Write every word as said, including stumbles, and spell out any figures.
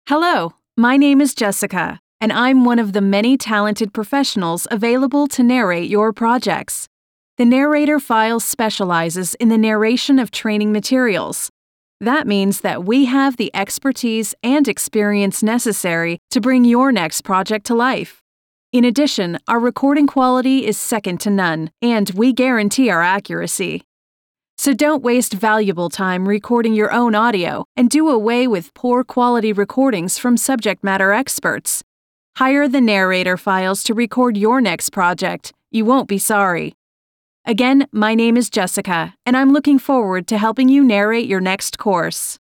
Hello, my name is Jessica, and I'm one of the many talented professionals available to narrate your projects. The Narrator Files specializes in the narration of training materials. That means that we have the expertise and experience necessary to bring your next project to life. In addition, our recording quality is second to none, and we guarantee our accuracy. So don't waste valuable time recording your own audio and do away with poor quality recordings from subject matter experts. Hire the Narrator Files to record your next project. You won't be sorry. Again, my name is Jessica, and I'm looking forward to helping you narrate your next course.